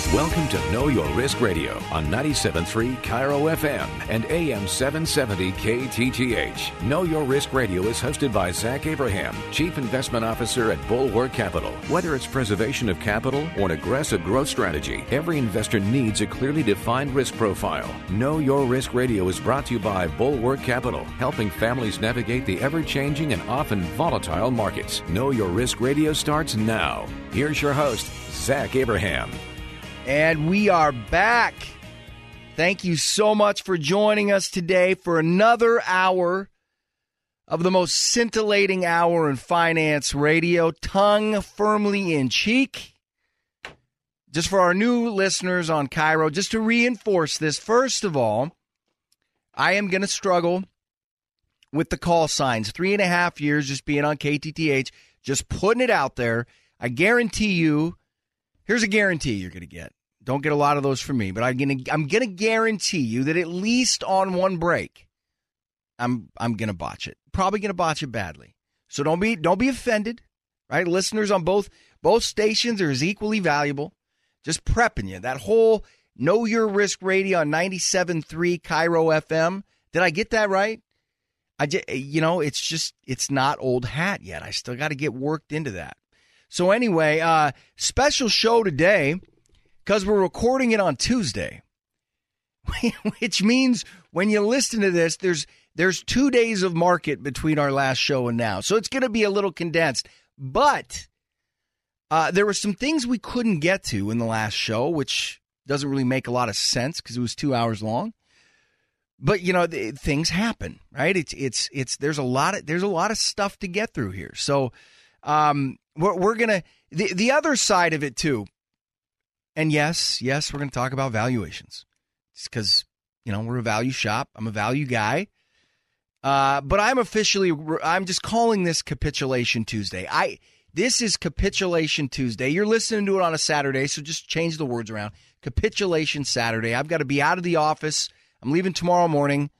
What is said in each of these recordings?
Welcome to Know Your Risk Radio on 97.3 Cairo FM and AM 770 KTTH. Know Your Risk Radio is hosted by Zach Abraham, Chief Investment Officer at Bulwark Capital. Whether it's preservation of capital or an aggressive growth strategy, every investor needs a clearly defined risk profile. Know Your Risk Radio is brought to you by Bulwark Capital, helping families navigate the ever-changing and often volatile markets. Know Your Risk Radio starts now. Here's your host, Zach Abraham. And we are back. Thank you so much for joining us today for another hour of the most scintillating hour in finance radio, tongue firmly in cheek. Just for our new listeners on Cairo, just to reinforce this, first of all, I am going to struggle with the call signs. 3.5 years just being on KTTH, just putting it out there. I guarantee you, here's a guarantee you're going to get. Don't get a lot of those from me, but I'm gonna guarantee you that at least on one break, I'm gonna botch it. Probably gonna botch it badly. So don't be offended, right? Listeners on both stations are as equally valuable. Just prepping you. That whole Know Your Risk Radio on 97.3 Cairo FM. Did I get that right? It's not old hat yet. I still got to get worked into that. So anyway, special show today. Because we're recording it on Tuesday, which means when you listen to this, there's 2 days of market between our last show and now. So it's going to be a little condensed. But there were some things we couldn't get to in the last show, which doesn't really make a lot of sense because it was 2 hours long. But, things happen, right? There's a lot of stuff to get through here. So we're going to the other side of it, too. And yes, we're going to talk about valuations. It's because, we're a value shop. I'm a value guy. But I'm just calling this Capitulation Tuesday. This is Capitulation Tuesday. You're listening to it on a Saturday, so just change the words around. Capitulation Saturday. I've got to be out of the office. I'm leaving tomorrow morning,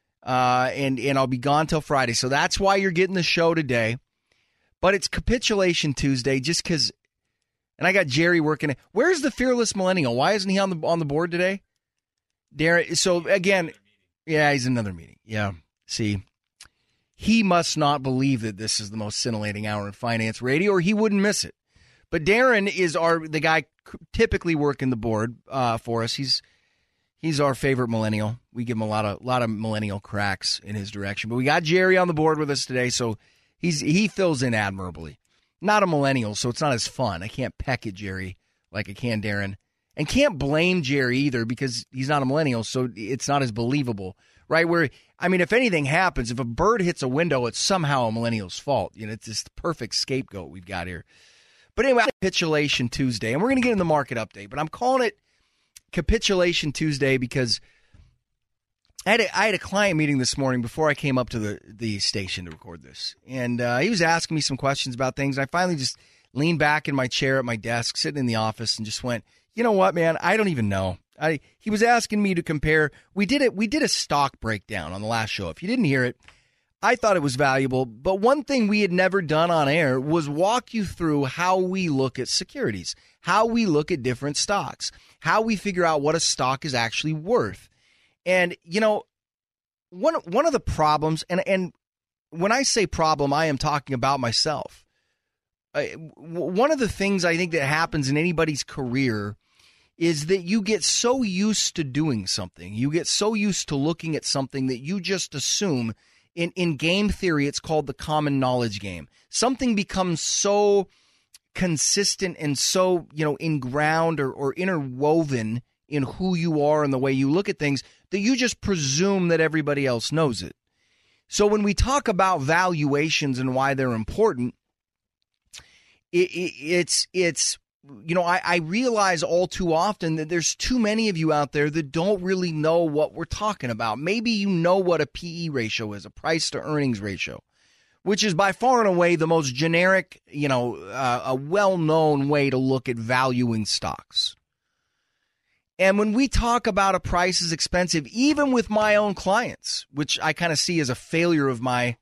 and I'll be gone till Friday. So that's why you're getting the show today. But it's Capitulation Tuesday just because. And I got Jerry working it. Where's the fearless millennial? Why isn't he on the board today? Darren. So again, yeah, he's in another meeting. Yeah. See, he must not believe that this is the most scintillating hour in finance radio, or he wouldn't miss it. But Darren is the guy typically working the board for us. He's our favorite millennial. We give him a lot of millennial cracks in his direction. But we got Jerry on the board with us today, so he fills in admirably. Not a millennial, so it's not as fun. I can't peck at Jerry like I can Darren. And can't blame Jerry either because he's not a millennial, so it's not as believable, right? If anything happens, if a bird hits a window, it's somehow a millennial's fault. It's this perfect scapegoat we've got here. But anyway, Capitulation Tuesday, and we're going to get in the market update, but I'm calling it Capitulation Tuesday because I had a client meeting this morning before I came up to the station to record this. And he was asking me some questions about things. I finally just leaned back in my chair at my desk, sitting in the office, and just went, you know what, man? I don't even know. He was asking me to compare. We did a stock breakdown on the last show. If you didn't hear it, I thought it was valuable. But one thing we had never done on air was walk you through how we look at securities, how we look at different stocks, how we figure out what a stock is actually worth. And, one of the problems, and when I say problem, I am talking about myself. One of the things I think that happens in anybody's career is that you get so used to doing something. You get so used to looking at something that you just assume. In game theory, it's called the common knowledge game. Something becomes so consistent and so, inground or interwoven in who you are and the way you look at things that you just presume that everybody else knows it. So when we talk about valuations and why they're important, I realize all too often that there's too many of you out there that don't really know what we're talking about. Maybe you know what a PE ratio is, a price to earnings ratio, which is by far and away the most generic, a well-known way to look at valuing stocks. And when we talk about a price is expensive, even with my own clients, which I kind of see as a failure of my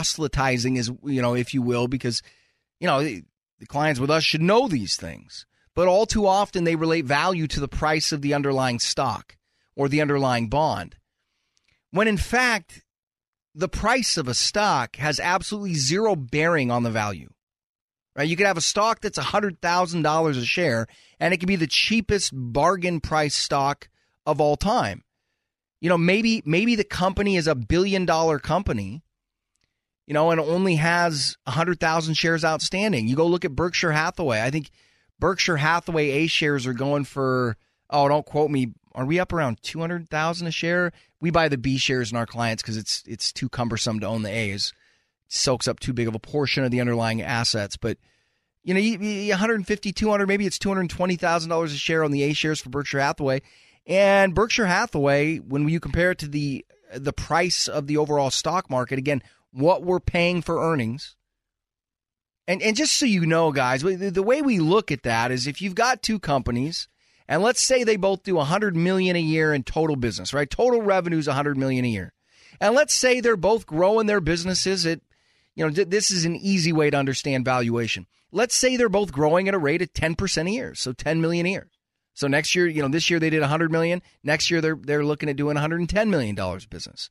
proselytizing, is, if you will, because, the clients with us should know these things. but all too often they relate value to the price of the underlying stock or the underlying bond, when in fact, the price of a stock has absolutely zero bearing on the value. Right? You could have a stock that's $100,000 a share, and it could be the cheapest bargain price stock of all time. You know, maybe the company is $1 billion company, you know, and only has 100,000 shares outstanding. You go look at Berkshire Hathaway. I think Berkshire Hathaway A shares are going for, oh, don't quote me, are we up around 200,000 a share? We buy the B shares in our clients because it's too cumbersome to own the A's. It soaks up too big of a portion of the underlying assets. But, you know, 150, 200, maybe it's $220,000 a share on the A shares for Berkshire Hathaway. And Berkshire Hathaway, when you compare it to the price of the overall stock market, again, what we're paying for earnings. And just so you know, guys, the way we look at that is if you've got two companies, and let's say they both do $100 million a year in total business, right? Total revenue is $100 million a year. And let's say they're both growing their businesses at, you know, this is an easy way to understand valuation. Let's say they're both growing at a rate of 10% a year, so $10 million a year. So next year, you know, this year they did $100 million. Next year they're looking at doing $110 million business.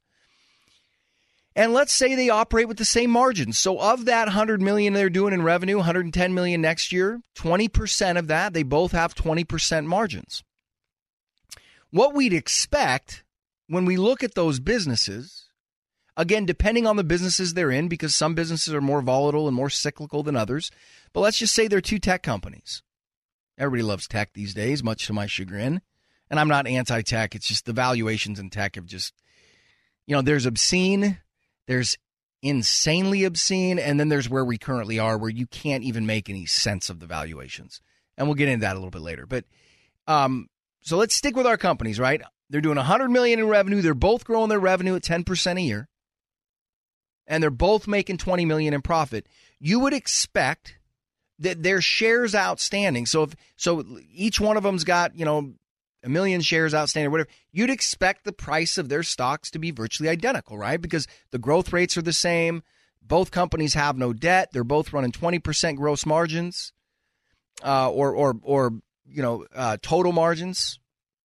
And let's say they operate with the same margins. So of that $100 million they're doing in revenue, $110 million next year, 20% of that, they both have 20% margins. What we'd expect when we look at those businesses, again, depending on the businesses they're in, because some businesses are more volatile and more cyclical than others, but let's just say they're two tech companies. Everybody loves tech these days, much to my chagrin. And I'm not anti-tech. It's just the valuations in tech have just, you know, there's obscene, there's insanely obscene, and then there's where we currently are, where you can't even make any sense of the valuations. And we'll get into that a little bit later. But so let's stick with our companies, right? They're doing $100 million in revenue. They're both growing their revenue at 10% a year. And they're both making $20 million in profit. You would expect that their shares outstanding, so each one of them's got, you know, 1 million shares outstanding or whatever, you'd expect the price of their stocks to be virtually identical, right? Because the growth rates are the same. Both companies have no debt. They're both running 20% gross margins, or total margins.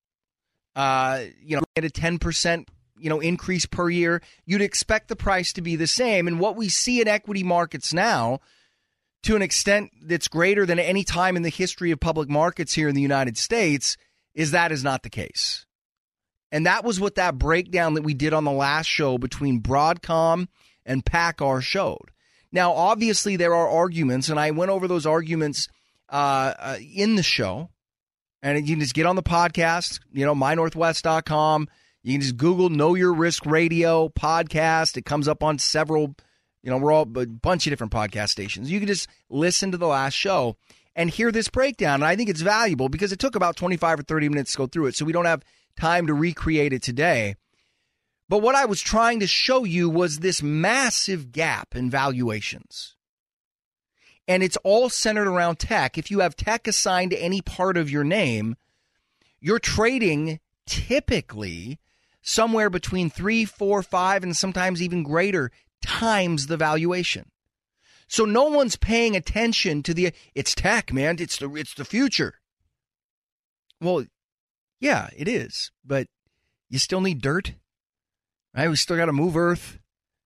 At a 10%, increase per year. You'd expect the price to be the same. And what we see in equity markets now, to an extent that's greater than any time in the history of public markets here in the United States, is not the case. And that was what that breakdown that we did on the last show between Broadcom and PACCAR showed. Now, obviously, there are arguments, and I went over those arguments in the show. And you can just get on the podcast, mynorthwest.com. You can just Google Know Your Risk Radio podcast. It comes up on several, we're all a bunch of different podcast stations. You can just listen to the last show and hear this breakdown. And I think it's valuable because it took about 25 or 30 minutes to go through it, so we don't have time to recreate it today. But what I was trying to show you was this massive gap in valuations. And it's all centered around tech. If you have tech assigned to any part of your name, you're trading typically somewhere between 3, 4, 5, and sometimes even greater times the valuation. So no one's paying attention to it's tech, man. It's the future. Well, yeah, it is. But you still need dirt, right? We still got to move earth.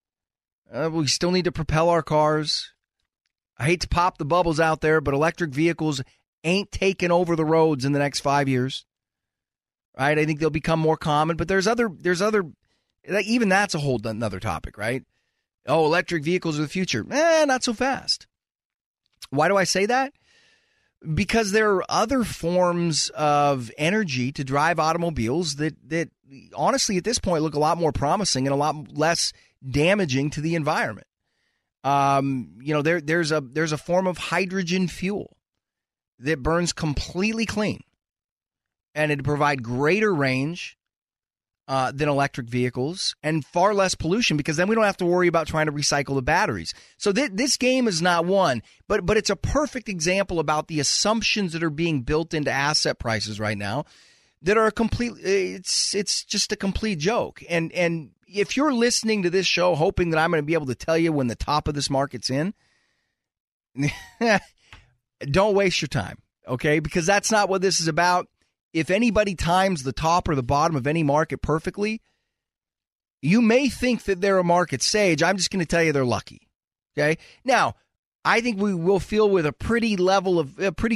We still need to propel our cars. I hate to pop the bubbles out there, but electric vehicles ain't taking over the roads in the next 5 years. Right? I think they'll become more common, but there's other, even that's a whole another topic, right? Oh, electric vehicles are the future. Not so fast. Why do I say that? Because there are other forms of energy to drive automobiles that honestly at this point look a lot more promising and a lot less damaging to the environment. There's a form of hydrogen fuel that burns completely clean, and it'd provide greater range than electric vehicles and far less pollution, because then we don't have to worry about trying to recycle the batteries. So this game is not won, but it's a perfect example about the assumptions that are being built into asset prices right now that are it's just a complete joke. And if you're listening to this show hoping that I'm going to be able to tell you when the top of this market's in, don't waste your time. okay? Because that's not what this is about. If anybody times the top or the bottom of any market perfectly, you may think that they're a market sage. I'm just going to tell you they're lucky, okay? Now, I think we will feel with a pretty level of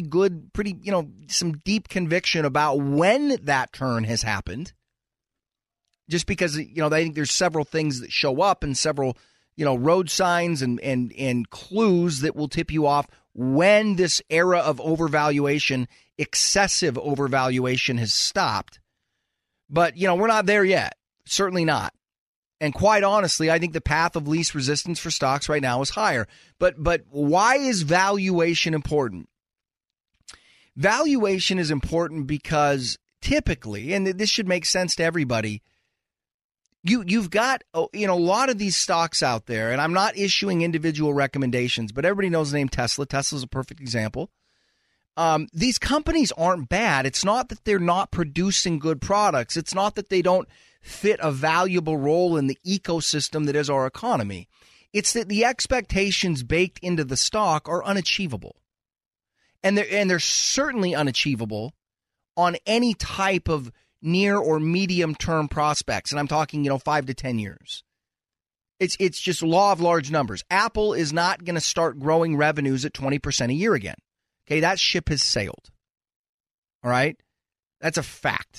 some deep conviction about when that turn has happened. Just because, I think there's several things that show up and several, road signs and clues that will tip you off when this era of overvaluation, excessive overvaluation has stopped. But, we're not there yet. Certainly not. And quite honestly, I think the path of least resistance for stocks right now is higher. But why is valuation important? Valuation is important because typically, and this should make sense to everybody, you've got a lot of these stocks out there, and I'm not issuing individual recommendations, but everybody knows the name Tesla. Tesla's a perfect example. These companies aren't bad. It's not that they're not producing good products. It's not that they don't fit a valuable role in the ecosystem that is our economy. It's that the expectations baked into the stock are unachievable. And they're certainly unachievable on any type of near or medium term prospects. And I'm talking, 5 to 10 years. It's just law of large numbers. Apple is not going to start growing revenues at 20% a year again. Okay, that ship has sailed. All right? That's a fact.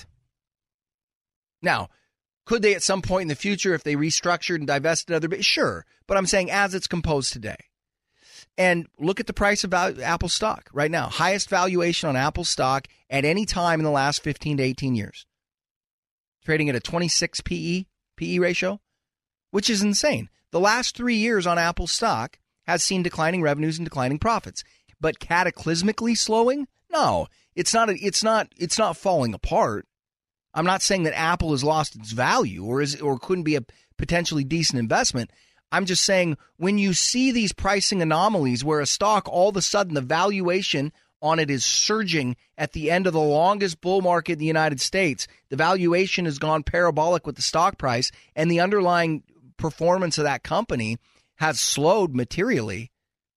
Now, could they at some point in the future, if they restructured and divested other bits? Sure. But I'm saying as it's composed today. And look at the price of Apple stock right now. Highest valuation on Apple stock at any time in the last 15 to 18 years. Trading at a 26 PE ratio, which is insane. The last 3 years on Apple stock has seen declining revenues and declining profits. But cataclysmically slowing? No, it's not falling apart. I'm not saying that Apple has lost its value or couldn't be a potentially decent investment. I'm just saying when you see these pricing anomalies where a stock, all of a sudden the valuation on it is surging at the end of the longest bull market in the United States, the valuation has gone parabolic with the stock price, and the underlying performance of that company has slowed materially.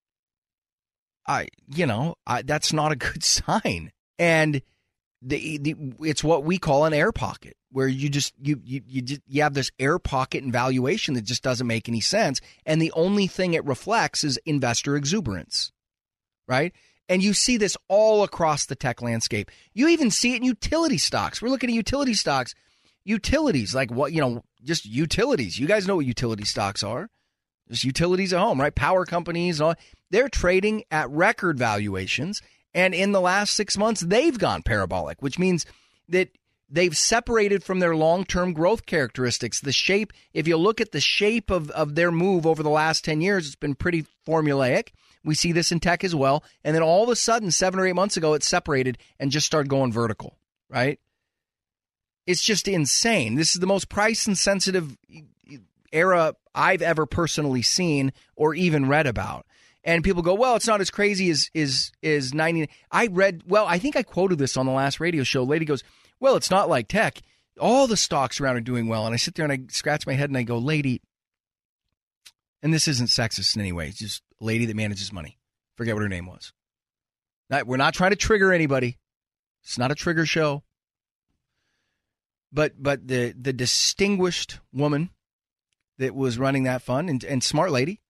That's not a good sign. And it's what we call an air pocket, where you have this air pocket in valuation that just doesn't make any sense. And the only thing it reflects is investor exuberance, right? And you see this all across the tech landscape. You even see it in utility stocks. We're looking at utility stocks. Utilities, like what, just utilities. You guys know what utility stocks are. Just utilities at home, right? Power companies, they're trading at record valuations. And in the last 6 months, they've gone parabolic, which means that they've separated from their long-term growth characteristics. The shape, if you look at the shape of their move over the last 10 years, it's been pretty formulaic. We see this in tech as well. And then all of a sudden, 7 or 8 months ago, it separated and just started going vertical, right? It's just insane. This is the most price-insensitive era I've ever personally seen or even read about. And people go, well, it's not as crazy as 90. I think I quoted this on the last radio show. Lady goes, well, it's not like tech. All the stocks around are doing well. And I sit there and I scratch my head and I go, lady, and this isn't sexist in any way. It's just a lady that manages money. Forget what her name was. We're not trying to trigger anybody. It's not a trigger show. But the distinguished woman that was running that fund and smart lady,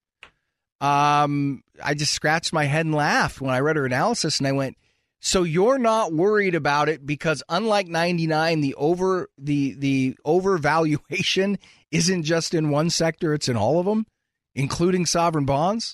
I just scratched my head and laughed when I read her analysis, and I went, so you're not worried about it because unlike 99, the overvaluation isn't just in one sector, it's in all of them, including sovereign bonds?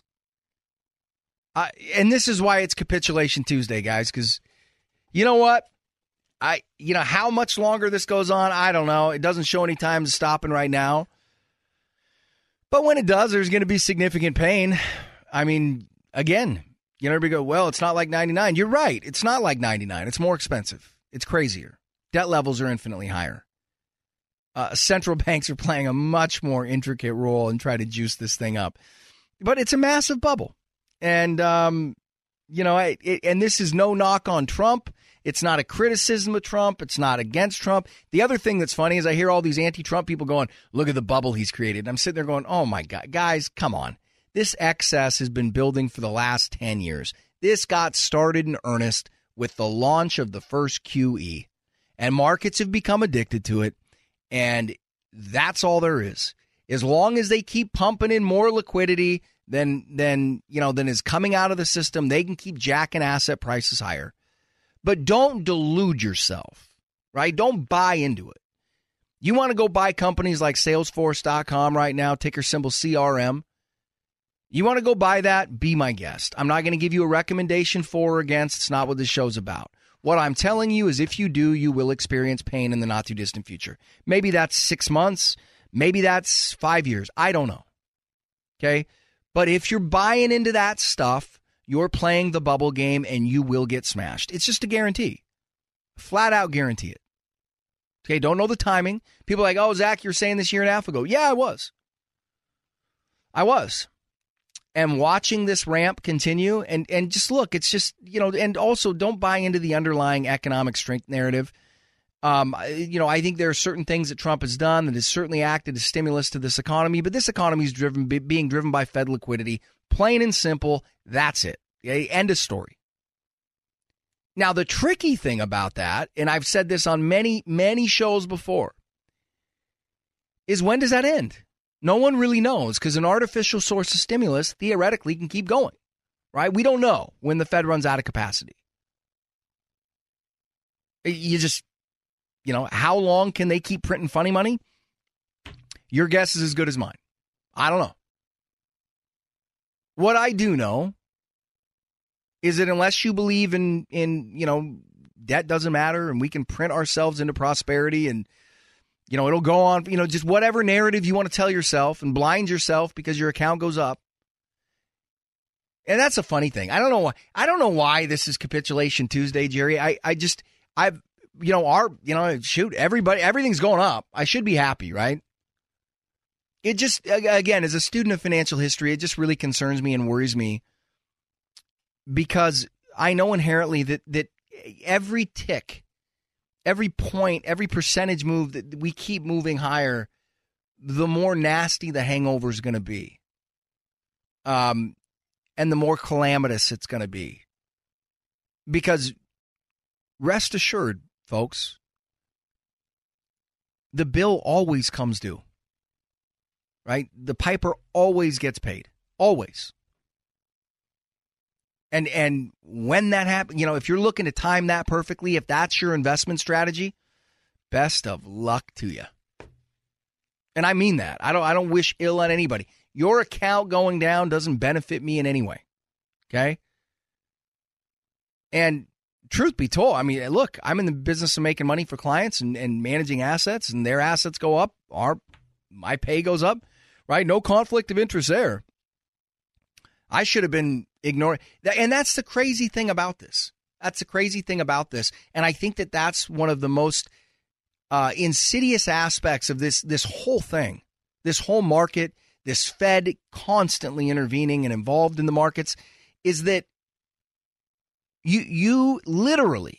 And this is why it's Capitulation Tuesday, guys, because you know what? How much longer this goes on, I don't know. It doesn't show any time to stopping right now. But when it does, there's going to be significant pain. I mean, again, everybody go, well, it's not like 99. You're right. It's not like 99. It's more expensive. It's crazier. Debt levels are infinitely higher. Central banks are playing a much more intricate role in trying to juice this thing up. But it's a massive bubble. And, and this is no knock on Trump. It's not a criticism of Trump. It's not against Trump. The other thing that's funny is I hear all these anti-Trump people going, look at the bubble he's created. And I'm sitting there going, oh, my God, guys, come on. This excess has been building for the last 10 years. This got started in earnest with the launch of the first QE. And markets have become addicted to it. And that's all there is. As long as they keep pumping in more liquidity than is coming out of the system, they can keep jacking asset prices higher. But don't delude yourself, right? Don't buy into it. You want to go buy companies like Salesforce.com right now, ticker symbol CRM. You want to go buy that? Be my guest. I'm not going to give you a recommendation for or against. It's not what this show's about. What I'm telling you is if you do, you will experience pain in the not too distant future. Maybe that's 6 months. Maybe that's 5 years. I don't know. Okay? But if you're buying into that stuff, you're playing the bubble game and you will get smashed. It's just a guarantee. Flat out guarantee it. Okay? Don't know the timing. People are like, oh, Zach, you're saying this year and a half ago. Yeah, I was. And watching this ramp continue and just look, it's just, and also don't buy into the underlying economic strength narrative. I think there are certain things that Trump has done that has certainly acted as stimulus to this economy, but this economy is being driven by Fed liquidity. Plain and simple, that's it. Okay? End of story. Now, the tricky thing about that, and I've said this on many, many shows before, is when does that end? No one really knows because an artificial source of stimulus theoretically can keep going, right? We don't know when the Fed runs out of capacity. You just, how long can they keep printing funny money? Your guess is as good as mine. I don't know. What I do know is that unless you believe in debt doesn't matter and we can print ourselves into prosperity and it'll go on, just whatever narrative you want to tell yourself and blind yourself because your account goes up. And that's a funny thing. I don't know why this is Capitulation Tuesday, Jerry. Everything's going up. I should be happy, right? It just, again, as a student of financial history, it just really concerns me and worries me because I know inherently that every tick, every point, every percentage move that we keep moving higher, the more nasty the hangover is going to be. And the more calamitous it's going to be. Because rest assured, folks, the bill always comes due. Right? The piper always gets paid. Always. And when that happens, if you're looking to time that perfectly, if that's your investment strategy, best of luck to you. And I mean that. I don't wish ill on anybody. Your account going down doesn't benefit me in any way. Okay? And truth be told, look, I'm in the business of making money for clients and managing assets, and their assets go up, my pay goes up, right? No conflict of interest there. I should have been ignoring. And that's the crazy thing about this. And I think that that's one of the most insidious aspects of this whole thing, this whole market, this Fed constantly intervening and involved in the markets, is that you literally,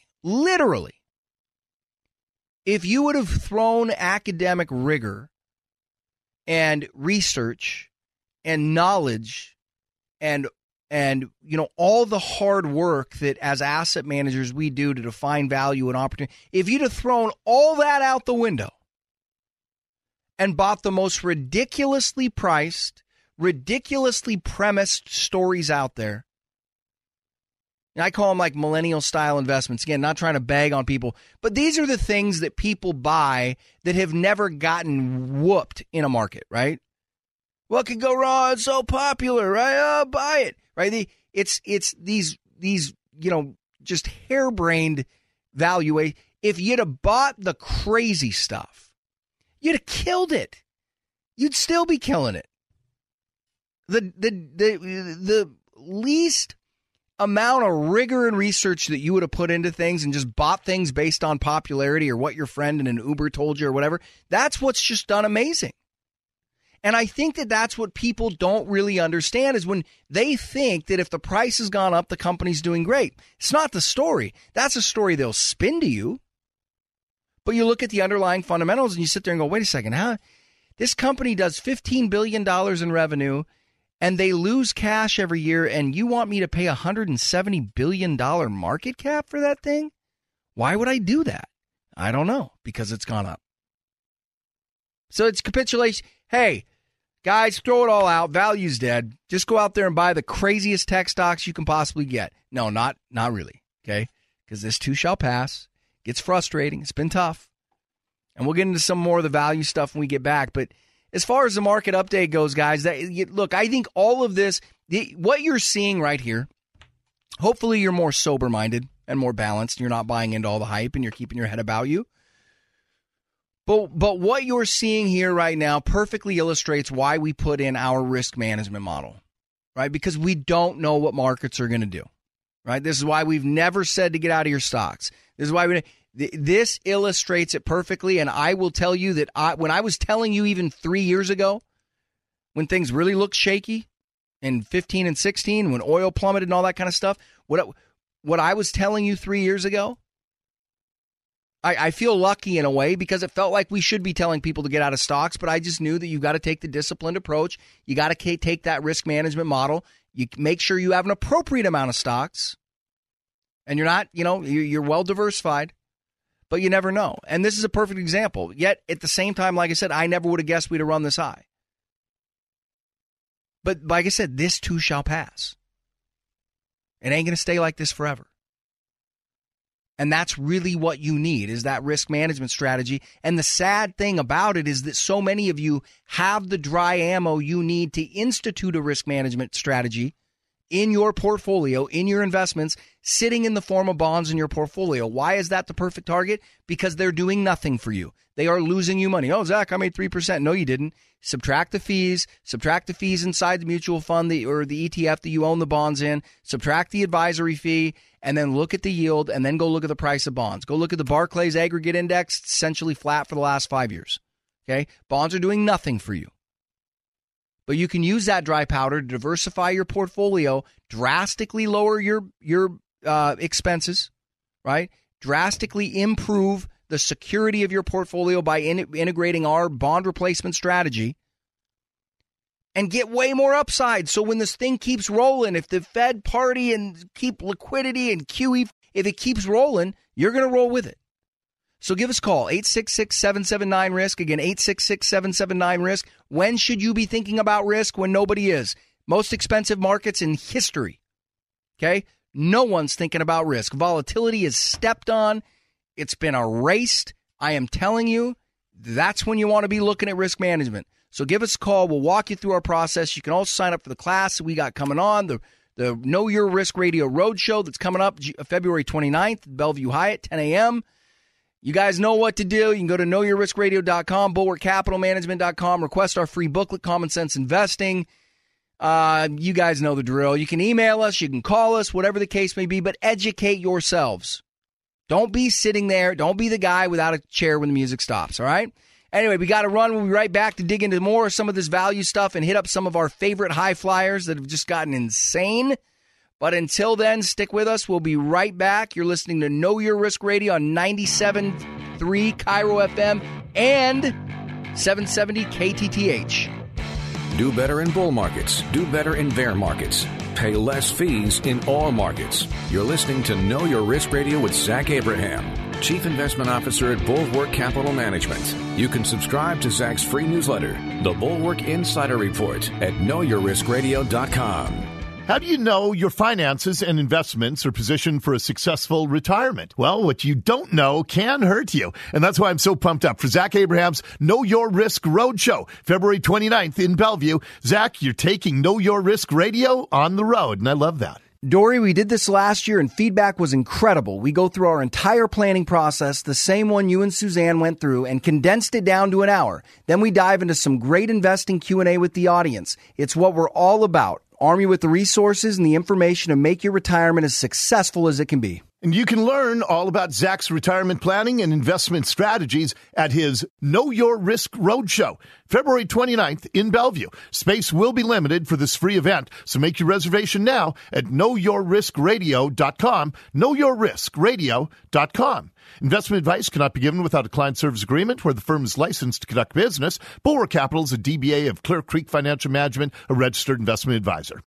if you would have thrown academic rigor and research and knowledge and all the hard work that as asset managers we do to define value and opportunity, if you'd have thrown all that out the window and bought the most ridiculously priced, ridiculously premised stories out there, and I call them like millennial style investments. Again, not trying to bag on people, but these are the things that people buy that have never gotten whooped in a market, right? What could go wrong? It's so popular, right? Oh, buy it, right? It's these just harebrained valuation. If you'd have bought the crazy stuff, you'd have killed it. You'd still be killing it. The least amount of rigor and research that you would have put into things and just bought things based on popularity or what your friend in an Uber told you or whatever, that's what's just done amazing. And I think that that's what people don't really understand is when they think that if the price has gone up, the company's doing great. It's not the story. That's a story they'll spin to you. But you look at the underlying fundamentals and you sit there and go, wait a second, this company does $15 billion in revenue and they lose cash every year, and you want me to pay $170 billion market cap for that thing? Why would I do that? I don't know, because it's gone up. So it's capitulation. Hey, guys, throw it all out. Value's dead. Just go out there and buy the craziest tech stocks you can possibly get. No, not really, okay? Because this too shall pass. Gets frustrating. It's been tough. And we'll get into some more of the value stuff when we get back. But as far as the market update goes, guys, look, I think all of this, what you're seeing right here, hopefully you're more sober-minded and more balanced. You're not buying into all the hype and you're keeping your head about you. But what you're seeing here right now perfectly illustrates why we put in our risk management model, right? Because we don't know what markets are going to do, right? This is why we've never said to get out of your stocks. This is why this illustrates it perfectly. And I will tell you that when I was telling you even 3 years ago, when things really looked shaky in 15 and 16, when oil plummeted and all that kind of stuff, what I was telling you 3 years ago, I feel lucky in a way because it felt like we should be telling people to get out of stocks, but I just knew that you've got to take the disciplined approach. You got to take that risk management model. You make sure you have an appropriate amount of stocks, and you're not, you're well diversified, but you never know. And this is a perfect example. Yet at the same time, like I said, I never would have guessed we'd have run this high. But like I said, this too shall pass. It ain't going to stay like this forever. And that's really what you need, is that risk management strategy. And the sad thing about it is that so many of you have the dry ammo you need to institute a risk management strategy in your portfolio, in your investments, sitting in the form of bonds in your portfolio. Why is that the perfect target? Because they're doing nothing for you. They are losing you money. Oh, Zach, I made 3%. No, you didn't. Subtract the fees inside the mutual fund or the ETF that you own the bonds in. Subtract the advisory fee, and then look at the yield, and then go look at the price of bonds. Go look at the Barclays Aggregate Index. It's essentially flat for the last 5 years. Okay? Bonds are doing nothing for you. But you can use that dry powder to diversify your portfolio, drastically lower your expenses, right? Drastically improve the security of your portfolio by integrating our bond replacement strategy, and get way more upside. So when this thing keeps rolling, if the Fed party and keep liquidity and QE, if it keeps rolling, you're going to roll with it. So give us a call, 866-779-RISK. Again, 866-779-RISK. When should you be thinking about risk? When nobody is. Most expensive markets in history. Okay? No one's thinking about risk. Volatility is stepped on. It's been erased. I am telling you, that's when you want to be looking at risk management. So give us a call. We'll walk you through our process. You can also sign up for the class that we got coming on, the Know Your Risk Radio Roadshow that's coming up February 29th, Bellevue Hyatt, 10 a.m. You guys know what to do. You can go to knowyourriskradio.com, bulwarkcapitalmanagement.com, request our free booklet, Common Sense Investing. You guys know the drill. You can email us. You can call us, whatever the case may be, but educate yourselves. Don't be sitting there. Don't be the guy without a chair when the music stops, all right? Anyway, we got to run. We'll be right back to dig into more of some of this value stuff and hit up some of our favorite high flyers that have just gotten insane. But until then, stick with us. We'll be right back. You're listening to Know Your Risk Radio on 97.3 Cairo FM and 770 KTTH. Do better in bull markets. Do better in bear markets. Pay less fees in all markets. You're listening to Know Your Risk Radio with Zach Abraham, Chief Investment Officer at Bulwark Capital Management. You can subscribe to Zach's free newsletter, The Bulwark Insider Report, at knowyourriskradio.com. How do you know your finances and investments are positioned for a successful retirement? Well, what you don't know can hurt you. And that's why I'm so pumped up for Zach Abraham's Know Your Risk Roadshow, February 29th in Bellevue. Zach, you're taking Know Your Risk Radio on the road, and I love that. Dory, we did this last year, and feedback was incredible. We go through our entire planning process, the same one you and Suzanne went through, and condensed it down to an hour. Then we dive into some great investing Q&A with the audience. It's what we're all about. Arm you with the resources and the information to make your retirement as successful as it can be. And you can learn all about Zach's retirement planning and investment strategies at his Know Your Risk Roadshow, February 29th in Bellevue. Space will be limited for this free event, so make your reservation now at knowyourriskradio.com, knowyourriskradio.com. Investment advice cannot be given without a client service agreement where the firm is licensed to conduct business. Bulwark Capital is a DBA of Clear Creek Financial Management, a registered investment advisor.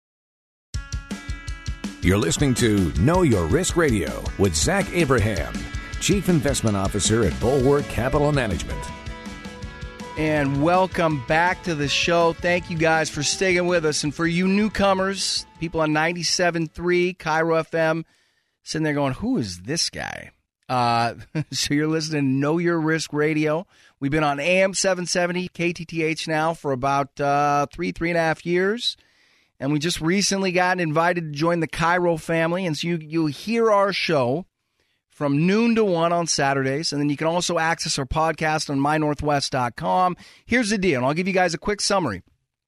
You're listening to Know Your Risk Radio with Zach Abraham, Chief Investment Officer at Bulwark Capital Management. And welcome back to the show. Thank you guys for sticking with us. And for you newcomers, people on 97.3 Cairo FM, sitting there going, who is this guy? So you're listening to Know Your Risk Radio. We've been on AM 770 KTTH now for about 3.5 years. And we just recently got invited to join the Cairo family. And so you'll hear our show from noon to 1 on Saturdays. And then you can also access our podcast on mynorthwest.com. Here's the deal, and I'll give you guys a quick summary.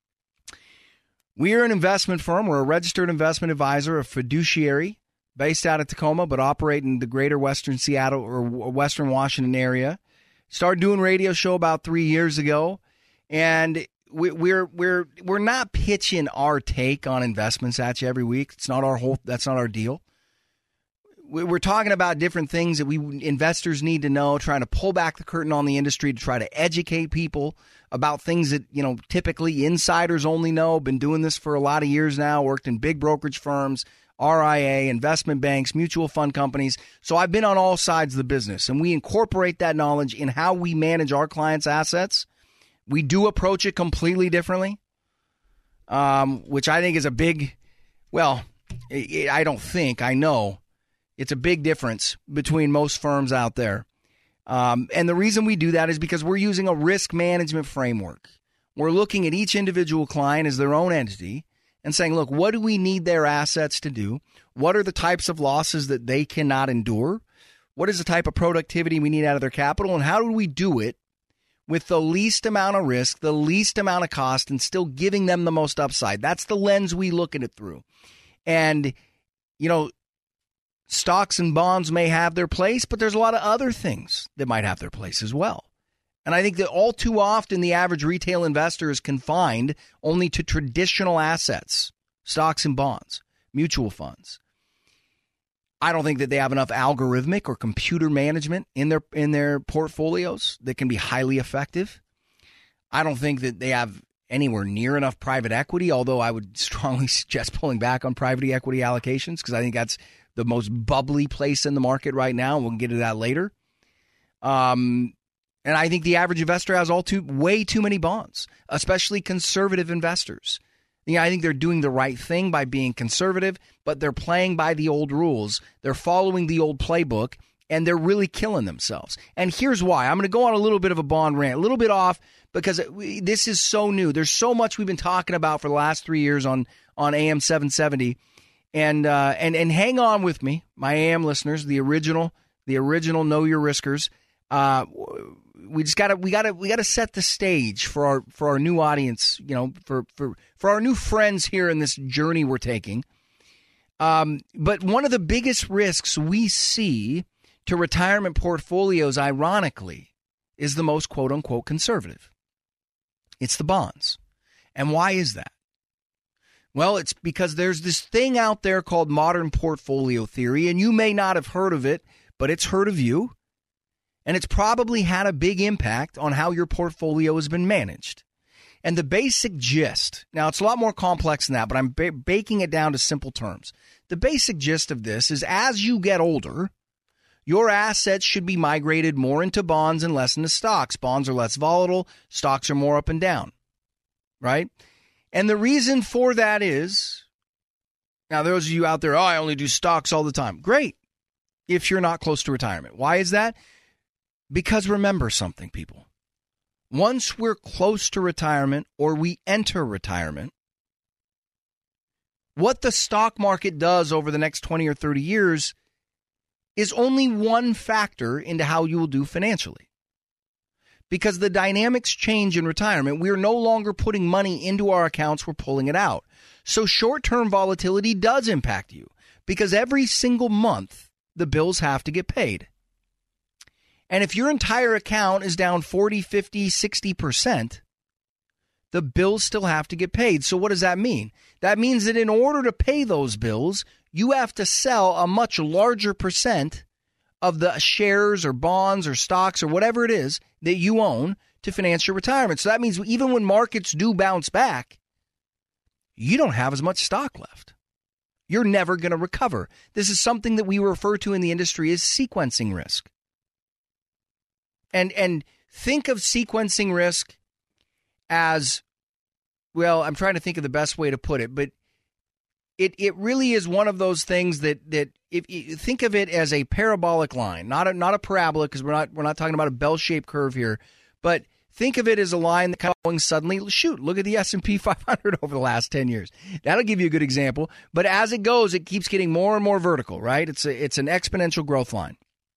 We are an investment firm. We're a registered investment advisor, a fiduciary, based out of Tacoma, but operate in the greater Western Seattle or Western Washington area. Started doing radio show about 3 years ago. And we're not pitching our take on investments at you every week. That's not our deal. We're talking about different things that investors need to know, trying to pull back the curtain on the industry to try to educate people about things that, typically insiders only know. Been doing this for a lot of years now, worked in big brokerage firms, RIA, investment banks, mutual fund companies. So I've been on all sides of the business, and we incorporate that knowledge in how we manage our clients' assets. We do approach it completely differently, which I think is a big, I know it's a big difference between most firms out there. And the reason we do that is because we're using a risk management framework. We're looking at each individual client as their own entity and saying, look, what do we need their assets to do? What are the types of losses that they cannot endure? What is the type of productivity we need out of their capital? And how do we do it with the least amount of risk, the least amount of cost, and still giving them the most upside? That's the lens we look at it through. And, stocks and bonds may have their place, but there's a lot of other things that might have their place as well. And I think that all too often the average retail investor is confined only to traditional assets, stocks and bonds, mutual funds. I don't think that they have enough algorithmic or computer management in their portfolios that can be highly effective. I don't think that they have anywhere near enough private equity, although I would strongly suggest pulling back on private equity allocations because I think that's the most bubbly place in the market right now. We'll get to that later. And I think the average investor has way too many bonds, especially conservative investors. I think they're doing the right thing by being conservative, but they're playing by the old rules. They're following the old playbook, and they're really killing themselves. And here's why. I'm going to go on a little bit of a bond rant, a little bit off, because this is so new. There's so much we've been talking about for the last 3 years on AM 770. And hang on with me, my AM listeners, the original Know Your Riskers. We gotta set the stage for our new audience, for our new friends here in this journey we're taking. But one of the biggest risks we see to retirement portfolios, ironically, is the most quote unquote conservative. It's the bonds. And why is that? Well, it's because there's this thing out there called modern portfolio theory, and you may not have heard of it, but it's heard of you. And it's probably had a big impact on how your portfolio has been managed. And the basic gist, now it's a lot more complex than that, but I'm baking it down to simple terms. The basic gist of this is as you get older, your assets should be migrated more into bonds and less into stocks. Bonds are less volatile. Stocks are more up and down, right? And the reason for that is, now those of you out there, I only do stocks all the time. Great, if you're not close to retirement. Why is that? Because remember something, people. Once we're close to retirement or we enter retirement, what the stock market does over the next 20 or 30 years is only one factor into how you will do financially. Because the dynamics change in retirement. We are no longer putting money into our accounts, we're pulling it out. So short-term volatility does impact you because every single month the bills have to get paid. And if your entire account is down 40, 50, 60%, the bills still have to get paid. So what does that mean? That means that in order to pay those bills, you have to sell a much larger percent of the shares or bonds or stocks or whatever it is that you own to finance your retirement. So that means even when markets do bounce back, you don't have as much stock left. You're never going to recover. This is something that we refer to in the industry as sequencing risk. And think of sequencing risk as, well, I'm trying to think of the best way to put it, but it really is one of those things that if you think of it as a parabolic line, not a parabola, because we're not talking about a bell-shaped curve here, but think of it as a line that kind of going suddenly, shoot, look at the S&P 500 over the last 10 years. That'll give you a good example. But as it goes, it keeps getting more and more vertical, right? It's an exponential growth line.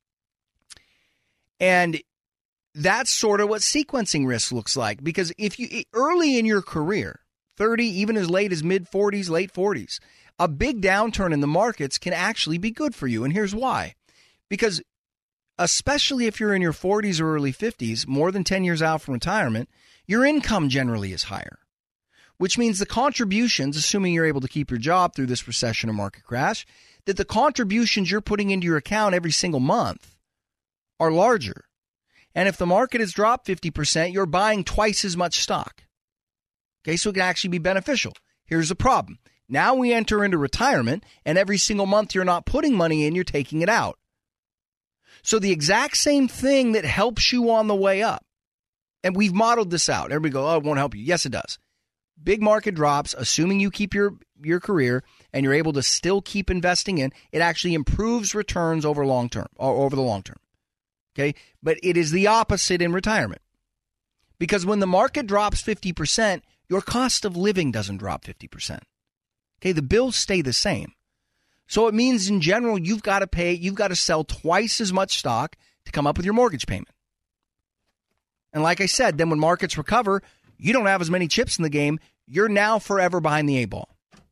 And that's sort of what sequencing risk looks like. Because if you early in your career, 30, even as late as mid-40s, late 40s, a big downturn in the markets can actually be good for you. And here's why. Because especially if you're in your 40s or early 50s, more than 10 years out from retirement, your income generally is higher, which means the contributions, assuming you're able to keep your job through this recession or market crash, that the contributions you're putting into your account every single month are larger. And if the market has dropped 50%, you're buying twice as much stock. Okay, so it can actually be beneficial. Here's the problem. Now we enter into retirement, and every single month you're not putting money in, you're taking it out. So the exact same thing that helps you on the way up, and we've modeled this out. Everybody go, oh, it won't help you. Yes, it does. Big market drops, assuming you keep your career and you're able to still keep investing in, it actually improves returns over the long term. Okay, but it is the opposite in retirement. Because when the market drops 50%, your cost of living doesn't drop 50%. Okay, the bills stay the same. So it means in general, you've got to sell twice as much stock to come up with your mortgage payment. And like I said, then when markets recover, you don't have as many chips in the game. You're now forever behind the 8 ball.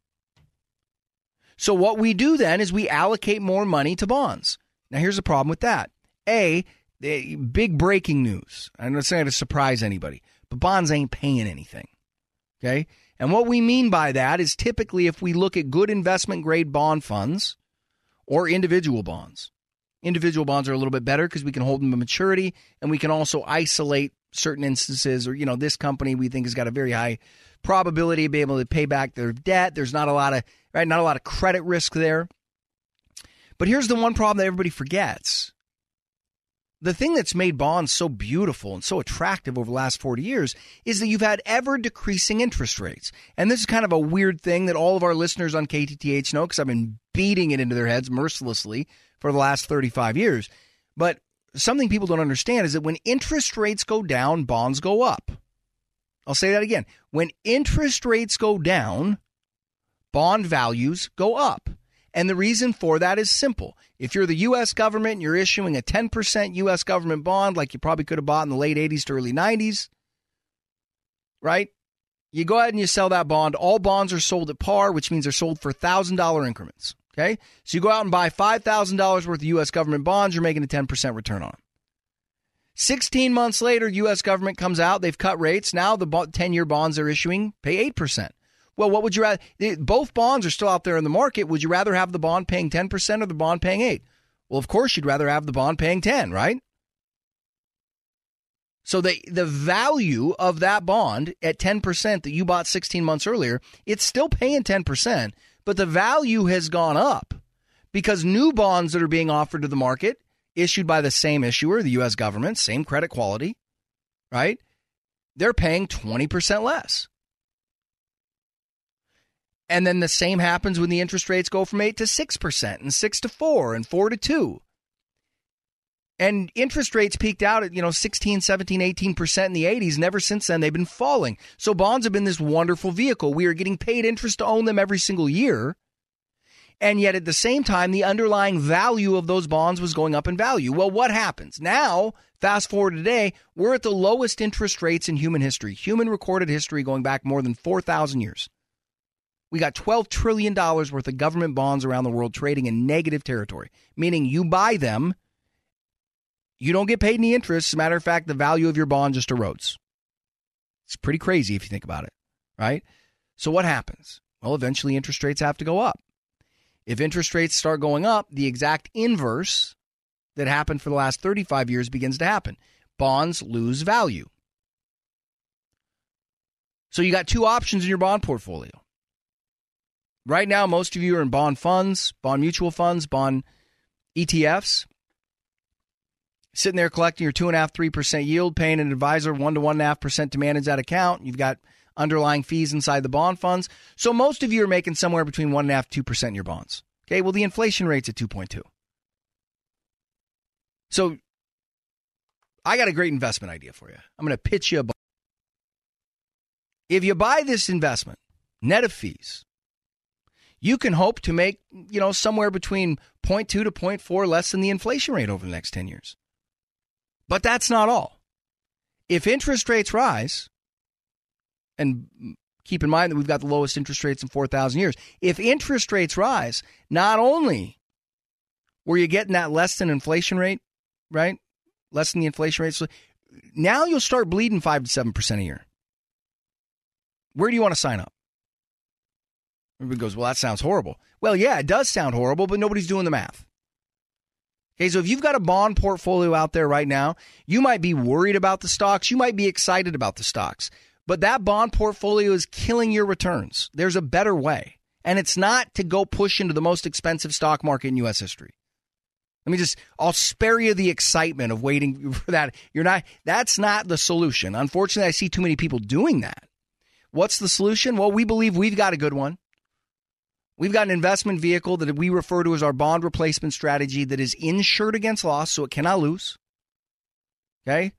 So what we do then is we allocate more money to bonds. Now here's the problem with that. Big breaking news. I'm not saying to surprise anybody, but bonds ain't paying anything. Okay? And what we mean by that is typically if we look at good investment grade bond funds or individual bonds. Individual bonds are a little bit better because we can hold them to maturity, and we can also isolate certain instances, or, this company we think has got a very high probability of being able to pay back their debt. There's not a lot of credit risk there. But here's the one problem that everybody forgets. The thing that's made bonds so beautiful and so attractive over the last 40 years is that you've had ever decreasing interest rates. And this is kind of a weird thing that all of our listeners on KTTH know, because I've been beating it into their heads mercilessly for the last 35 years. But something people don't understand is that when interest rates go down, bonds go up. I'll say that again. When interest rates go down, bond values go up. And the reason for that is simple. If you're the U.S. government and you're issuing a 10% U.S. government bond like you probably could have bought in the late 80s to early 90s, right? You go ahead and you sell that bond. All bonds are sold at par, which means they're sold for $1,000 increments, okay? So you go out and buy $5,000 worth of U.S. government bonds, you're making a 10% return on them. 16 months later, U.S. government comes out, they've cut rates. Now the 10-year bonds they're issuing pay 8%. Well, what would you rather? Both bonds are still out there in the market. Would you rather have the bond paying 10% or the bond paying 8%? Well, of course, you'd rather have the bond paying 10%, right? So the value of that bond at 10% that you bought 16 months earlier, it's still paying 10%, but the value has gone up because new bonds that are being offered to the market, issued by the same issuer, the U.S. government, same credit quality, right? They're paying 20% less. And then the same happens when the interest rates go from 8 to 6% and 6 to 4 and 4 to 2. And interest rates peaked out at, 16, 17, 18% in the 80s. And ever since then, they've been falling. So bonds have been this wonderful vehicle. We are getting paid interest to own them every single year. And yet at the same time, the underlying value of those bonds was going up in value. Well, what happens? Now, fast forward today, we're at the lowest interest rates in human history, human recorded history going back more than 4,000 years. We got $12 trillion worth of government bonds around the world trading in negative territory, meaning you buy them, you don't get paid any interest. As a matter of fact, the value of your bond just erodes. It's pretty crazy if you think about it, right? So what happens? Well, eventually interest rates have to go up. If interest rates start going up, the exact inverse that happened for the last 35 years begins to happen. Bonds lose value. So you got two options in your bond portfolio. Right now, most of you are in bond funds, bond mutual funds, bond ETFs. Sitting there collecting your 2.5%, 3% yield, paying an advisor 1 to 1.5% to manage that account. You've got underlying fees inside the bond funds. So most of you are making somewhere between 1.5% 2% in your bonds. Okay, well, the inflation rate's at 2.2. So I got a great investment idea for you. I'm going to pitch you a bond. If you buy this investment, net of fees, you can hope to make, somewhere between 0.2 to 0.4 less than the inflation rate over the next 10 years. But that's not all. If interest rates rise, and keep in mind that we've got the lowest interest rates in 4,000 years. If interest rates rise, not only were you getting that less than inflation rate, right? Less than the inflation rate. So now you'll start bleeding 5 to 7% a year. Where do you want to sign up? Everybody goes, well, that sounds horrible. Well, yeah, it does sound horrible, but nobody's doing the math. Okay, so if you've got a bond portfolio out there right now, you might be worried about the stocks. You might be excited about the stocks. But that bond portfolio is killing your returns. There's a better way. And it's not to go push into the most expensive stock market in U.S. history. I'll spare you the excitement of waiting for that. That's not the solution. Unfortunately, I see too many people doing that. What's the solution? Well, we believe we've got a good one. We've got an investment vehicle that we refer to as our bond replacement strategy that is insured against loss, so it cannot lose. Okay?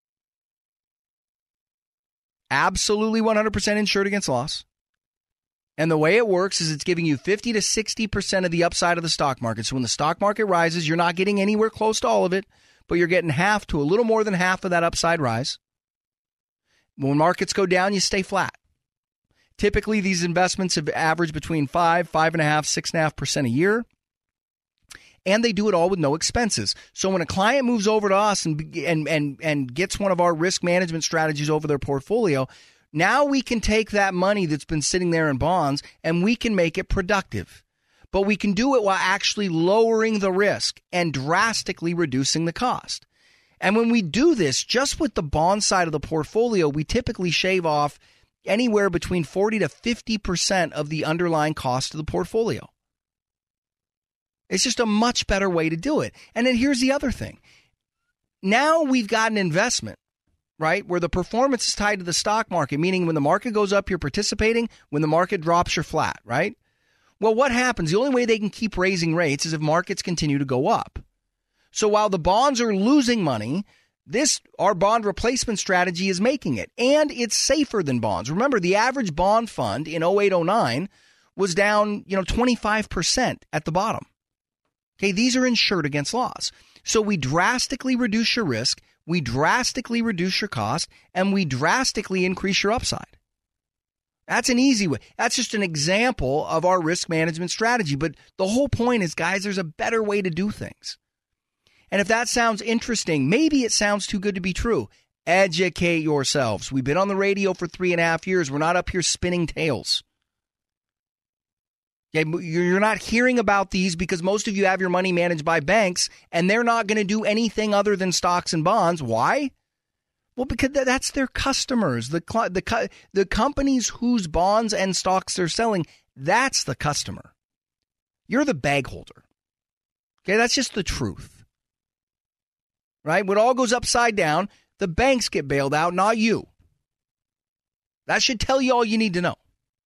Absolutely 100% insured against loss. And the way it works is it's giving you 50 to 60% of the upside of the stock market. So when the stock market rises, you're not getting anywhere close to all of it, but you're getting half to a little more than half of that upside rise. When markets go down, you stay flat. Typically, these investments have averaged between 5.5%, 6.5% a year. And they do it all with no expenses. So when a client moves over to us and gets one of our risk management strategies over their portfolio, now we can take that money that's been sitting there in bonds and we can make it productive. But we can do it while actually lowering the risk and drastically reducing the cost. And when we do this, just with the bond side of the portfolio, we typically shave off anywhere between 40 to 50% of the underlying cost of the portfolio. It's just a much better way to do it. And then here's the other thing. Now we've got an investment, right, where the performance is tied to the stock market, meaning when the market goes up, you're participating. When the market drops, you're flat, right? Well, what happens? The only way they can keep raising rates is if markets continue to go up. So while the bonds are losing money, our bond replacement strategy is making it. And it's safer than bonds. Remember, the average bond fund in 08-09 was down, 25% at the bottom. Okay, these are insured against loss. So we drastically reduce your risk, we drastically reduce your cost, and we drastically increase your upside. That's an easy way. That's just an example of our risk management strategy. But the whole point is, guys, there's a better way to do things. And if that sounds interesting, maybe it sounds too good to be true. Educate yourselves. We've been on the radio for 3.5 years. We're not up here spinning tales. Okay, you're not hearing about these because most of you have your money managed by banks, and they're not going to do anything other than stocks and bonds. Why? Well, because that's their customers. The companies whose bonds and stocks they're selling, that's the customer. You're the bag holder. Okay, that's just the truth. Right? When it all goes upside down, the banks get bailed out, not you. That should tell you all you need to know.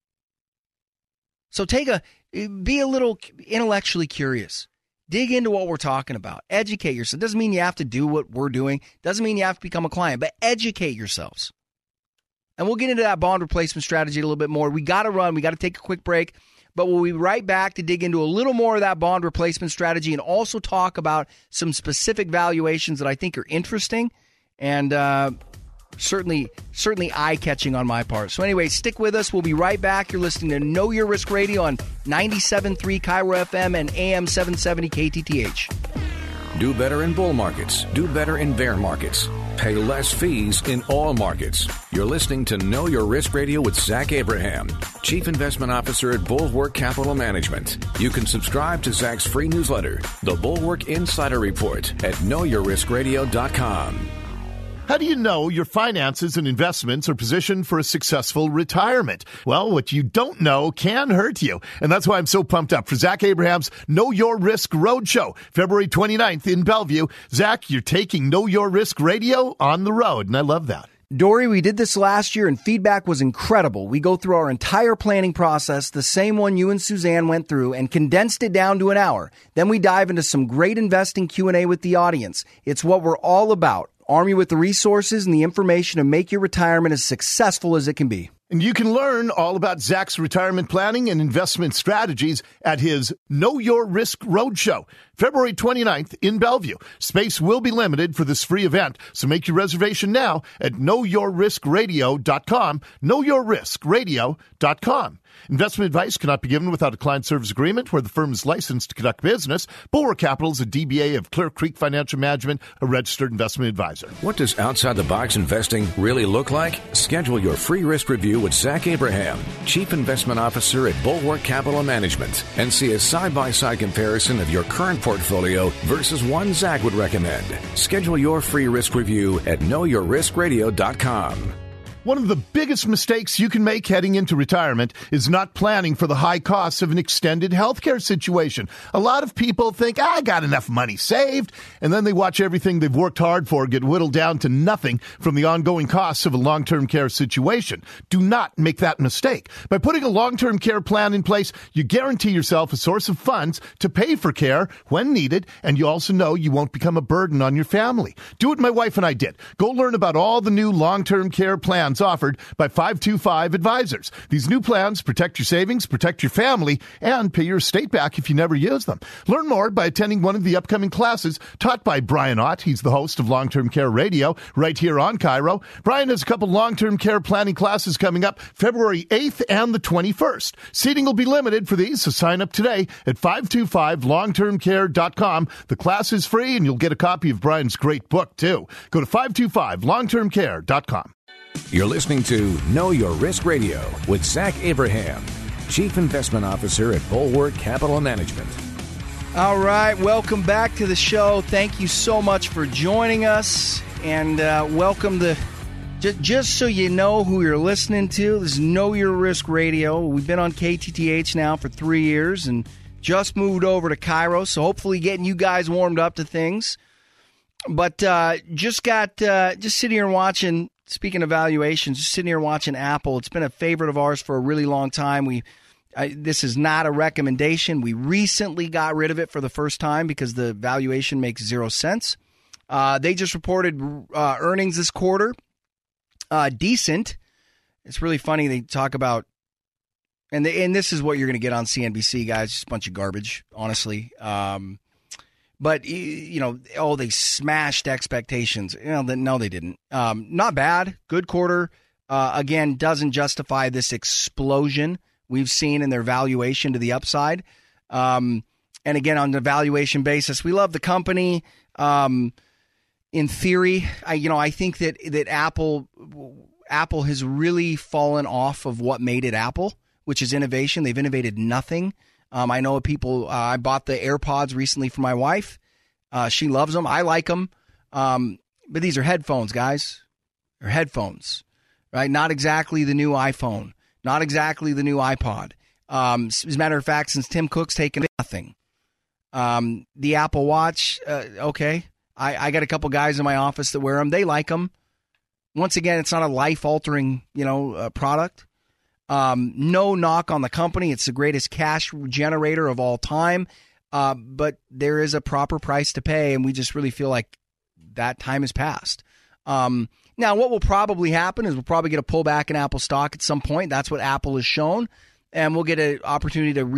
So be a little intellectually curious. Dig into what we're talking about. Educate yourself. Doesn't mean you have to do what we're doing. Doesn't mean you have to become a client, but educate yourselves. And we'll get into that bond replacement strategy a little bit more. We got to run. We got to take a quick break. But we'll be right back to dig into a little more of that bond replacement strategy and also talk about some specific valuations that I think are interesting. And certainly eye-catching on my part. So anyway, stick with us. We'll be right back. You're listening to Know Your Risk Radio on 97.3 Cairo FM and AM 770 KTTH. Do better in bull markets. Do better in bear markets. Pay less fees in all markets. You're listening to Know Your Risk Radio with Zach Abraham, Chief Investment Officer at Bulwark Capital Management. You can subscribe to Zach's free newsletter, The Bulwark Insider Report, at knowyourriskradio.com. How do you know your finances and investments are positioned for a successful retirement? Well, what you don't know can hurt you. And that's why I'm so pumped up for Zach Abraham's Know Your Risk Roadshow, February 29th in Bellevue. Zach, you're taking Know Your Risk Radio on the road, and I love that. Dory, we did this last year and feedback was incredible. We go through our entire planning process, the same one you and Suzanne went through, and condensed it down to an hour. Then we dive into some great investing Q&A with the audience. It's what we're all about. Arm you with the resources and the information to make your retirement as successful as it can be. And you can learn all about Zach's retirement planning and investment strategies at his Know Your Risk Roadshow, February 29th in Bellevue. Space will be limited for this free event, so make your reservation now at knowyourriskradio.com, knowyourriskradio.com. Investment advice cannot be given without a client service agreement where the firm is licensed to conduct business. Bulwark Capital is a DBA of Clear Creek Financial Management, a registered investment advisor. What does outside-the-box investing really look like? Schedule your free risk review with Zach Abraham, Chief Investment Officer at Bulwark Capital Management, and see a side-by-side comparison of your current portfolio versus one Zach would recommend. Schedule your free risk review at knowyourriskradio.com. One of the biggest mistakes you can make heading into retirement is not planning for the high costs of an extended healthcare situation. A lot of people think, I got enough money saved, and then they watch everything they've worked hard for get whittled down to nothing from the ongoing costs of a long-term care situation. Do not make that mistake. By putting a long-term care plan in place, you guarantee yourself a source of funds to pay for care when needed, and you also know you won't become a burden on your family. Do what my wife and I did. Go learn about all the new long-term care plans offered by 525 Advisors. These new plans protect your savings, protect your family, and pay your estate back if you never use them. Learn more by attending one of the upcoming classes taught by Brian Ott. He's the host of Long-Term Care Radio right here on Cairo. Brian has a couple long-term care planning classes coming up February 8th and the 21st. Seating will be limited for these, so sign up today at 525longtermcare.com. The class is free, and you'll get a copy of Brian's great book, too. Go to 525longtermcare.com. You're listening to Know Your Risk Radio with Zach Abraham, Chief Investment Officer at Bulwark Capital Management. All right, welcome back to the show. Thank you so much for joining us, and welcome to, just so you know who you're listening to, this is Know Your Risk Radio. We've been on KTTH now for 3 years and just moved over to Cairo, so hopefully getting you guys warmed up to things. But just sitting here and watching. Speaking of valuations, just sitting here watching Apple. It's been a favorite of ours for a really long time. This is not a recommendation. We recently got rid of it for the first time because the valuation makes 0 sense. They just reported earnings this quarter. Decent. It's really funny. They talk about, and this is what you're going to get on CNBC, guys. Just a bunch of garbage, honestly. But, they smashed expectations. No, they didn't. Not bad. Good quarter. Again, doesn't justify this explosion we've seen in their valuation to the upside. And again, on the valuation basis, we love the company. In theory, I think that Apple has really fallen off of what made it Apple, which is innovation. They've innovated nothing. I know people, I bought the AirPods recently for my wife. She loves them. I like them. But these are headphones, guys. They're headphones, right? Not exactly the new iPhone. Not exactly the new iPod. As a matter of fact, since Tim Cook's taken nothing. The Apple Watch, okay. I got a couple guys in my office that wear them. They like them. Once again, it's not a life-altering, product. No knock on the company. It's the greatest cash generator of all time. But there is a proper price to pay, and we just really feel like that time has passed. Now, what will probably happen is we'll probably get a pullback in Apple stock at some point. That's what Apple has shown, and we'll get an opportunity to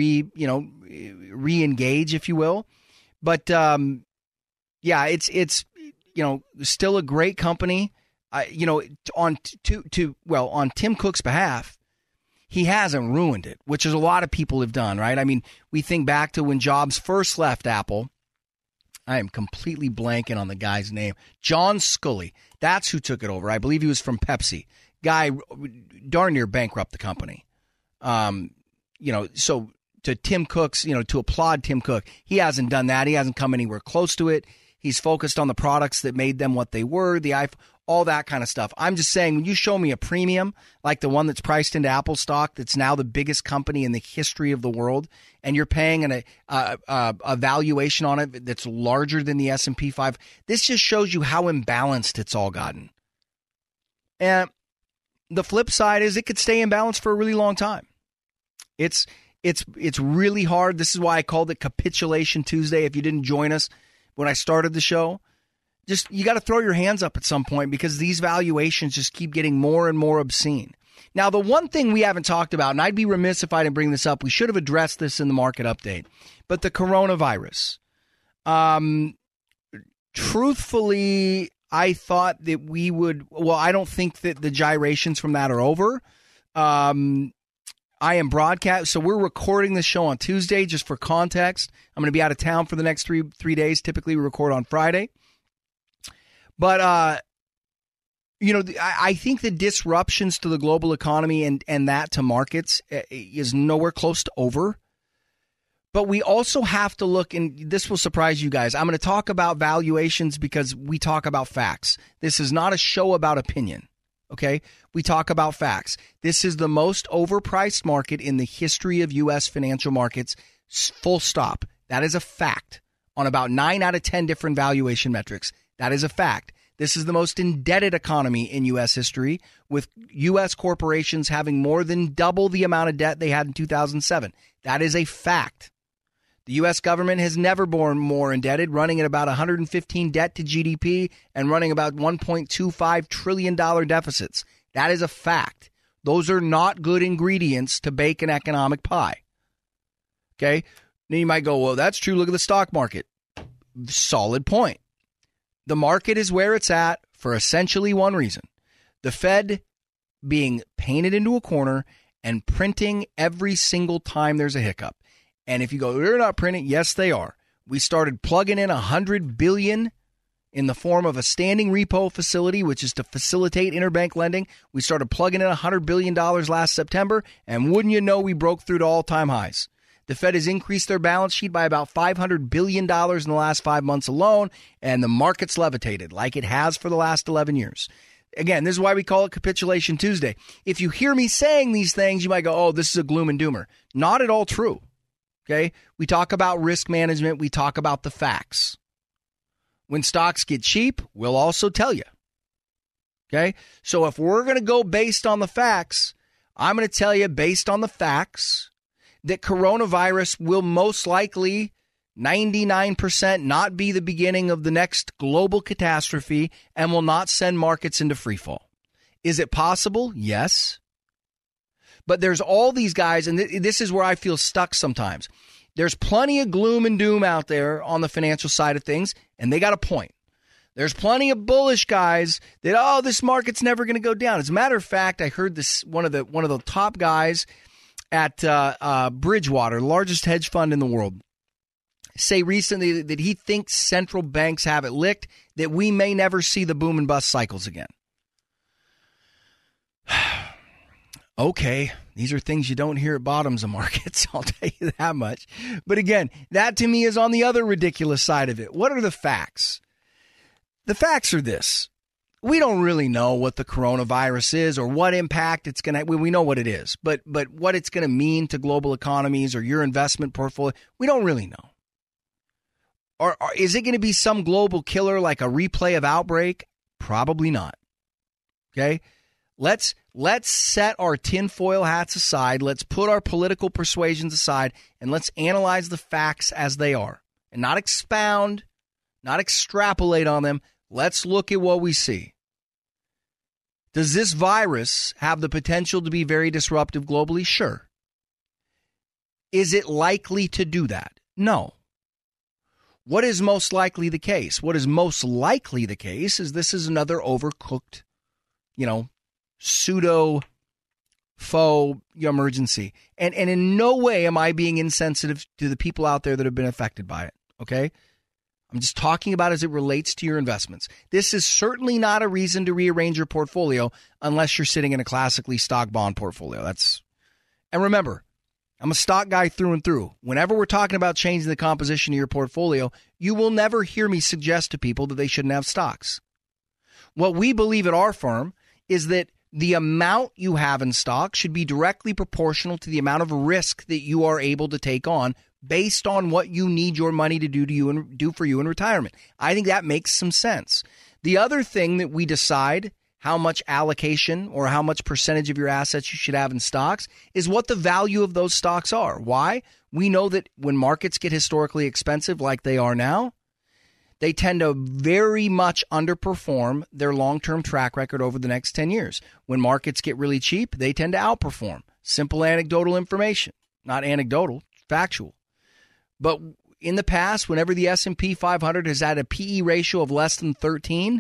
re-engage, if you will. But it's still a great company. on Tim Cook's behalf, he hasn't ruined it, which is a lot of people have done, right? I mean, we think back to when Jobs first left Apple. I am completely blanking on the guy's name. John Sculley. That's who took it over. I believe he was from Pepsi. Guy darn near bankrupt the company. So to Tim Cook's, to applaud Tim Cook, he hasn't done that. He hasn't come anywhere close to it. He's focused on the products that made them what they were, the iPhone, all that kind of stuff. I'm just saying, when you show me a premium like the one that's priced into Apple stock that's now the biggest company in the history of the world, and you're paying a valuation on it that's larger than the S&P 5, this just shows you how imbalanced it's all gotten. And the flip side is it could stay imbalanced for a really long time. It's really hard. This is why I called it Capitulation Tuesday. If you didn't join us when I started the show, just you got to throw your hands up at some point because these valuations just keep getting more and more obscene. Now, the one thing we haven't talked about, and I'd be remiss if I didn't bring this up, we should have addressed this in the market update, but the coronavirus. Truthfully, I thought that we would, I don't think that the gyrations from that are over. I am broadcast, so we're recording this show on Tuesday, just for context. I'm going to be out of town for the next three days. Typically, we record on Friday. But, I think the disruptions to the global economy and that to markets is nowhere close to over. But we also have to look, and this will surprise you guys. I'm going to talk about valuations because we talk about facts. This is not a show about opinion. Okay, we talk about facts. This is the most overpriced market in the history of U.S. financial markets, full stop. That is a fact on about 9 out of 10 different valuation metrics. That is a fact. This is the most indebted economy in U.S. history, with U.S. corporations having more than double the amount of debt they had in 2007. That is a fact. The U.S. government has never been more indebted, running at about 115 debt to GDP and running about $1.25 trillion deficits. That is a fact. Those are not good ingredients to bake an economic pie. Okay? Then you might go, well, that's true. Look at the stock market. Solid point. The market is where it's at for essentially one reason. The Fed being painted into a corner and printing every single time there's a hiccup. And if you go, they're not printing, yes, they are. We started plugging in $100 billion in the form of a standing repo facility, which is to facilitate interbank lending. We started plugging in $100 billion last September, and wouldn't you know, we broke through to all-time highs. The Fed has increased their balance sheet by about $500 billion in the last 5 months alone, and the market's levitated like it has for the last 11 years. Again, this is why we call it Capitulation Tuesday. If you hear me saying these things, you might go, oh, this is a gloom and doomer. Not at all true. Okay, we talk about risk management. We talk about the facts. When stocks get cheap, we'll also tell you. Okay, so if we're going to go based on the facts, I'm going to tell you based on the facts that coronavirus will most likely 99% not be the beginning of the next global catastrophe and will not send markets into freefall. Is it possible? Yes. But there's all these guys, and this is where I feel stuck sometimes. There's plenty of gloom and doom out there on the financial side of things, and they got a point. There's plenty of bullish guys that, oh, this market's never going to go down. As a matter of fact, I heard this one of the top guys at Bridgewater, the largest hedge fund in the world, say recently that he thinks central banks have it licked, that we may never see the boom and bust cycles again. Okay, these are things you don't hear at bottoms of markets, I'll tell you that much. But again, that to me is on the other ridiculous side of it. What are the facts? The facts are this. We don't really know what the coronavirus is or what impact it's going to, we know what it is, but what it's going to mean to global economies or your investment portfolio, we don't really know. Or is it going to be some global killer like a replay of Outbreak? Probably not. Okay? Let's set our tinfoil hats aside. Let's put our political persuasions aside, and let's analyze the facts as they are, and not expound, not extrapolate on them. Let's look at what we see. Does this virus have the potential to be very disruptive globally? Sure. Is it likely to do that? No. What is most likely the case? What is most likely the case is this is another overcooked pseudo faux emergency. And in no way am I being insensitive to the people out there that have been affected by it, okay? I'm just talking about as it relates to your investments. This is certainly not a reason to rearrange your portfolio unless you're sitting in a classically stock bond portfolio. And remember, I'm a stock guy through and through. Whenever we're talking about changing the composition of your portfolio, you will never hear me suggest to people that they shouldn't have stocks. What we believe at our firm is that the amount you have in stock should be directly proportional to the amount of risk that you are able to take on based on what you need your money to do for you in retirement. I think that makes some sense. The other thing that we decide how much allocation or how much percentage of your assets you should have in stocks is what the value of those stocks are. Why? We know that when markets get historically expensive like they are now, they tend to very much underperform their long-term track record over the next 10 years. When markets get really cheap, they tend to outperform. Simple anecdotal information. Not anecdotal, factual. But in the past, whenever the S&P 500 has had a PE ratio of less than 13,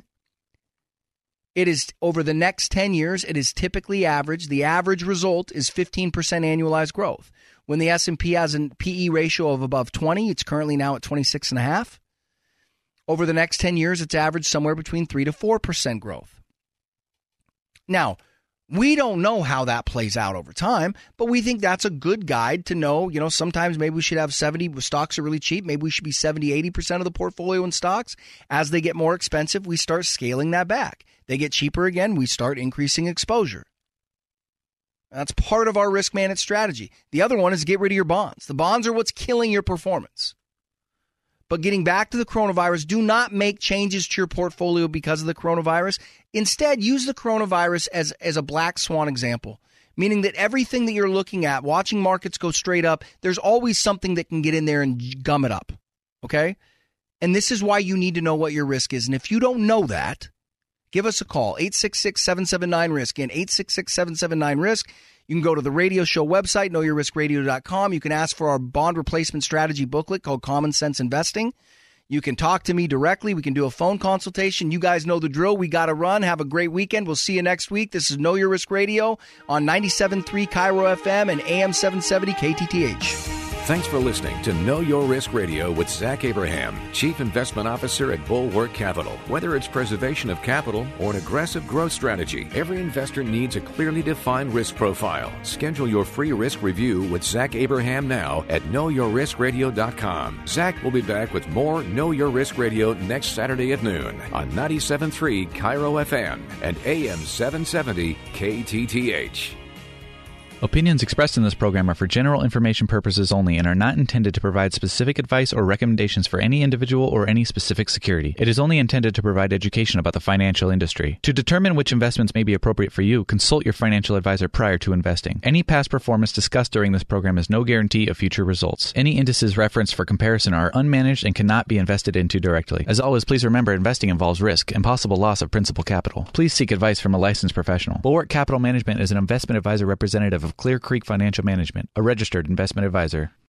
it is over the next 10 years, it is typically average. The average result is 15% annualized growth. When the S&P has a PE ratio of above 20, it's currently now at 26.5. Over the next 10 years, it's averaged somewhere between 3 to 4% growth. Now, we don't know how that plays out over time, but we think that's a good guide to know, sometimes maybe we should have 70, stocks are really cheap. Maybe we should be 70, 80% of the portfolio in stocks. As they get more expensive, we start scaling that back. They get cheaper again, we start increasing exposure. That's part of our risk management strategy. The other one is get rid of your bonds. The bonds are what's killing your performance. But getting back to the coronavirus, do not make changes to your portfolio because of the coronavirus. Instead, use the coronavirus as a black swan example, meaning that everything that you're looking at, watching markets go straight up, there's always something that can get in there and gum it up, okay? And this is why you need to know what your risk is. And if you don't know that, give us a call, 866-779-RISK. Again, 866-779-RISK. You can go to the radio show website, knowyourriskradio.com. You can ask for our bond replacement strategy booklet called Common Sense Investing. You can talk to me directly. We can do a phone consultation. You guys know the drill. We got to run. Have a great weekend. We'll see you next week. This is Know Your Risk Radio on 97.3 Cairo FM and AM 770 KTTH. Thanks for listening to Know Your Risk Radio with Zach Abraham, Chief Investment Officer at Bulwark Capital. Whether it's preservation of capital or an aggressive growth strategy, every investor needs a clearly defined risk profile. Schedule your free risk review with Zach Abraham now at knowyourriskradio.com. Zach will be back with more Know Your Risk Radio next Saturday at noon on 97.3 Cairo FM and AM 770 KTTH. Opinions expressed in this program are for general information purposes only and are not intended to provide specific advice or recommendations for any individual or any specific security. It is only intended to provide education about the financial industry. To determine which investments may be appropriate for you, consult your financial advisor prior to investing. Any past performance discussed during this program is no guarantee of future results. Any indices referenced for comparison are unmanaged and cannot be invested into directly. As always, please remember investing involves risk and possible loss of principal capital. Please seek advice from a licensed professional. Bulwark Capital Management is an investment advisor representative of Clear Creek Financial Management, a registered investment advisor.